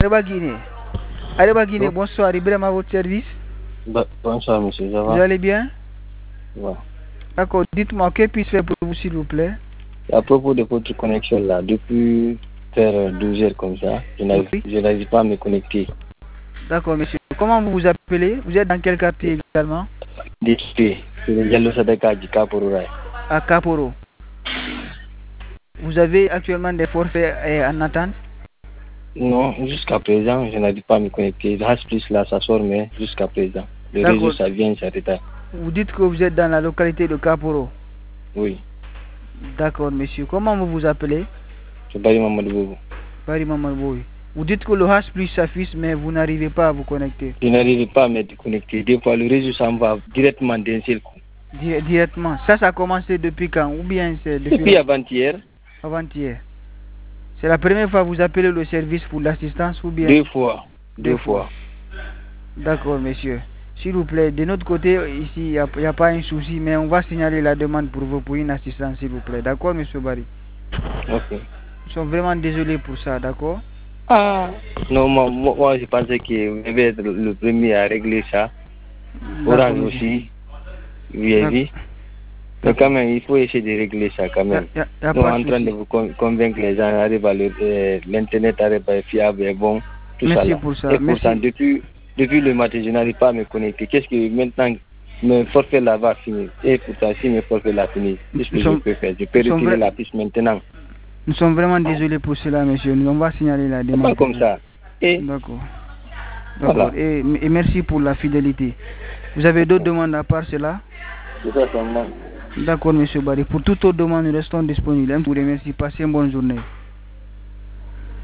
Areba Guinée. Areba Guinée, bonsoir. Ibrahim à votre service. Bonsoir, monsieur. Ça va? Vous allez bien? Ouais. D'accord. Dites-moi, que puis-je faire pour vous, s'il vous plaît? À propos de votre connexion là, depuis vers 12 heures comme ça, je n'arrive pas à me connecter. D'accord, monsieur. Comment vous vous appelez? Vous êtes dans quel quartier également? DP, c'est le Yellow Sadaka du Kaporo. À Kaporo. Vous avez actuellement des forfaits en attente? Non, jusqu'à présent, je n'arrive pas à me connecter. Le hash plus là, ça sort, mais jusqu'à présent. Le réseau, ça vient, ça retarde. Vous dites que vous êtes dans la localité de Kaporo? Oui. D'accord, monsieur. Comment vous vous appelez? C'est Barry Mamadou Bobo. Barry Mamadou. Oui. Vous dites que le hash plus s'affiche, mais vous n'arrivez pas à vous connecter. Je n'arrive pas à me connecter. Des fois, le réseau s'en va directement d'un seul coup. Directement. Ça a commencé depuis quand? Ou bien c'est depuis avant-hier. Avant-hier. C'est la première fois que vous appelez le service pour l'assistance ou bien? Deux fois. D'accord, monsieur. S'il vous plaît, de notre côté, ici, il n'y a pas un souci, mais on va signaler la demande pour vous, pour une assistance, s'il vous plaît. D'accord, monsieur Barry? Ok. Nous sommes vraiment désolés pour ça, d'accord? Ah, non, moi je pensais que vous devez être le premier à régler ça. Orange aussi, oui. Mais quand même, il faut essayer de régler ça quand même. Nous sommes en train de vous convaincre que les gens arrivent à l'internet arrive à être fiable et bon, tout ça là. Pour ça. Et pourtant, depuis le matin, je n'arrive pas à me connecter. Qu'est-ce que maintenant, mon forfait là va finir? Et pourtant, si mon forfait là finit, qu'est-ce que je peux faire? Je peux retirer la piste maintenant. Nous sommes vraiment désolés pour cela, monsieur. On va signaler la demande. Pas comme ça. D'accord. Voilà. Et merci pour la fidélité. Vous avez d'autres demandes à part cela? D'accord, monsieur Barry. Pour toute autre demande, nous restons disponibles. Je vous remercie. Passez une bonne journée.